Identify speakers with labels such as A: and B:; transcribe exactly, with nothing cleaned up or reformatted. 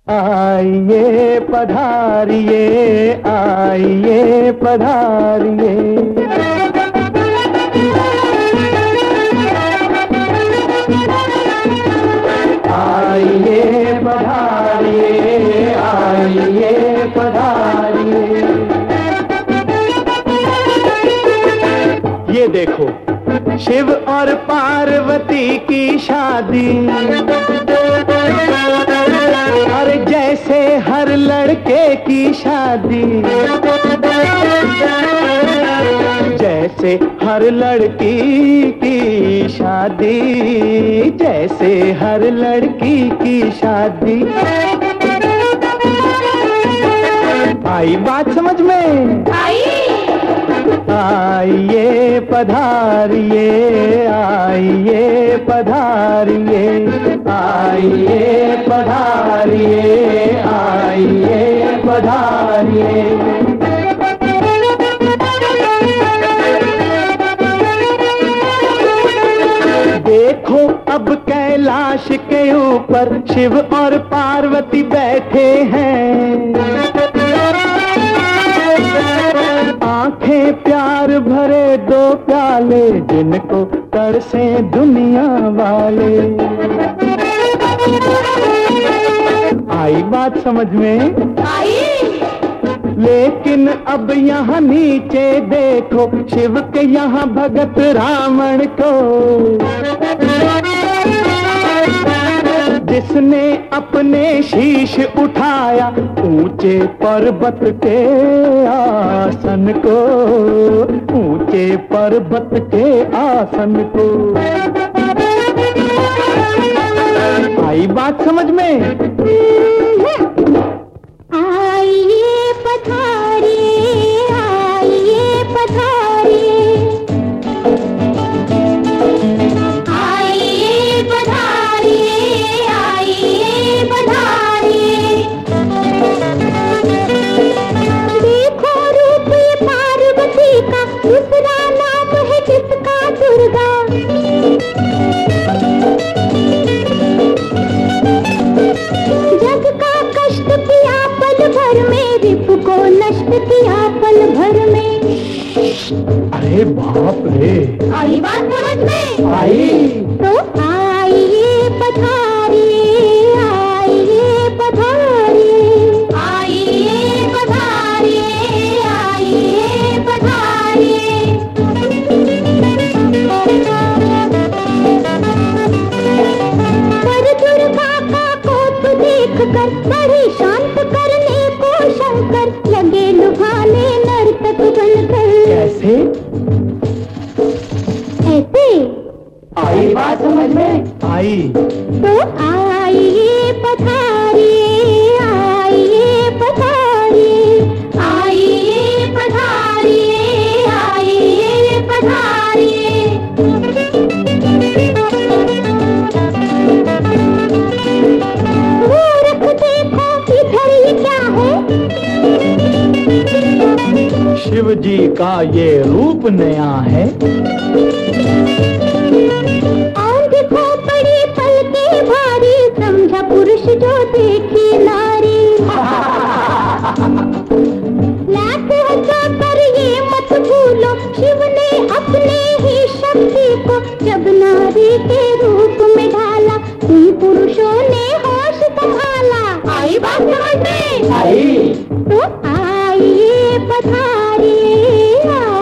A: आइए पधारिए, आइए पधारिए। आइए पधारिए, आइए पधारिए। ये देखो शिव और पार्वती की शादी, अरे जैसे हर लड़के की शादी, जैसे हर लड़की की शादी, जैसे हर लड़की की शादी। आई बात समझ में?
B: आई।
A: आइए पधारिए, आइए पधारिए, आइए पधारिए, आइए पधारिए। देखो अब कैलाश के ऊपर शिव और पार्वती बैठे हैं, आंखें प्यार भरे दो प्याले, जिनको तरसे दुनिया वाले। आई बात समझ में?
B: आई।
A: लेकिन अब यहाँ नीचे देखो शिव के यहाँ भगत रावण को, जिसने अपने शीश उठाया ऊंचे पर्वत के आसन को, ऊंचे पर्वत के आसन को। आई बात समझ में?
B: आइए पधारिए, आइए पधारिए, आइए पधारिए, आइए पधारिए। देखो रूप ये पार्वती का, दूसरा नाम है जिसका दुर्गा। जग का कष्ट किया पल भर में, रिपु को नष्ट किया पल भर में।
A: अरे बाप रे!
B: आई बात समझ में?
A: आई।
B: तो आइए पधारिए, आइए पधारिए, आइए पधारिए, आइए पधारिए। पर दुर्गा का कोप देखकर बड़ी शांत करने को शंकर लगे लुभाने नर्तक बनकर।
A: कैसे?
B: ऐसे।
A: आई बात समझ में? आई।
B: तो आइए पधारिए, आइए पधारिए, आइए पधारिए, आइए पधारिए। मूर्ख देखो इधर ये क्या है?
A: शिव जी का ये रूप नया है।
B: और देखो बड़ी पलके भारी, समझा पुरुष जो देखी नारी। लाख हजार पर ये मत भूलो, शिव ने अपने ही शक्ति को जब नारी के रूप में ढाला, तुम पुरुषों ने होश संभाला। आई बात समझ में?
A: आई।
B: तो आइए पधारिए,